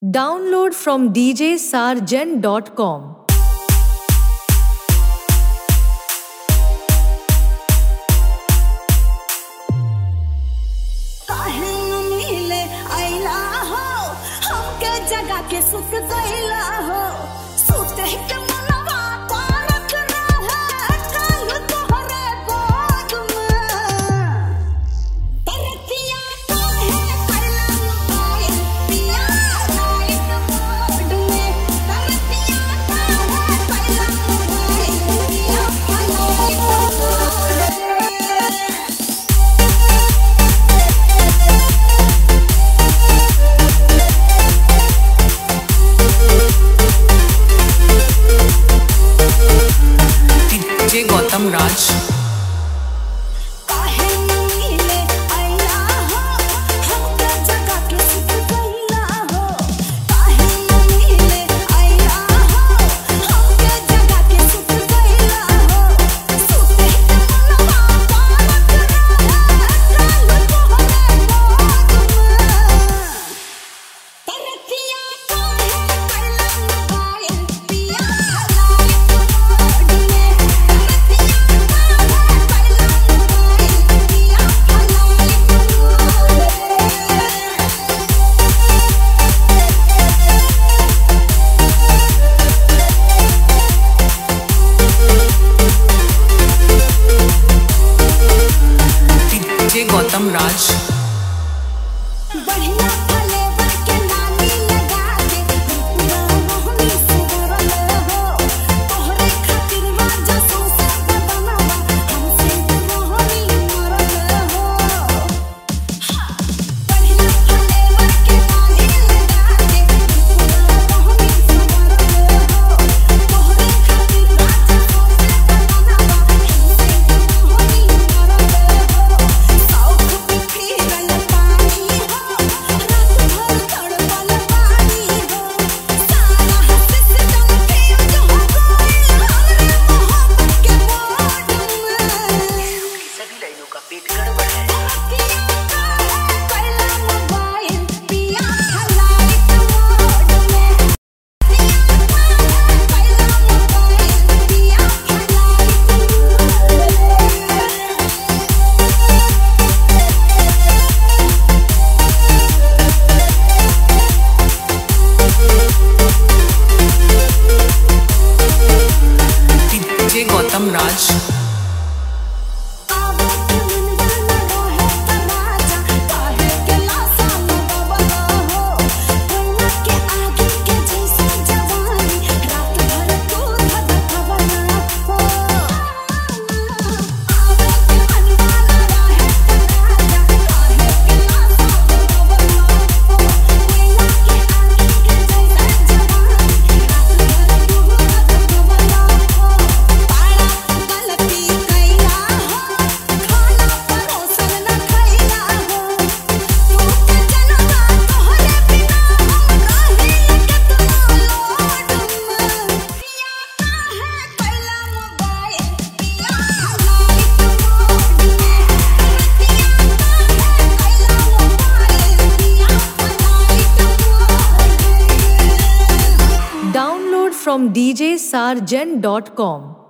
Download from djsarjan.com. जगा के सुख गईला हो सुते के मनवा पारक रहे काल तोहरे गोद में तरतिया काहे करला मोबाइल पिया लाइट मोड में तरतिया काहे करला मोबाइल पिया लाइट मोड गौतम राज गौतम राज बढ़िया फ्लेवर के नानी लगा दे मोहनी से भरल हो तोहरे खातिर राजा सोसे बदनवा हमसे मोहनी मरल हो बढ़िया फ्लेवर के नानी लगा दे मोहनी से भरल हो तोहरे खातिर राजा सोसे बदनवा हमसे मोहनी मरल हो गौतम राज Download from djsarjan.com.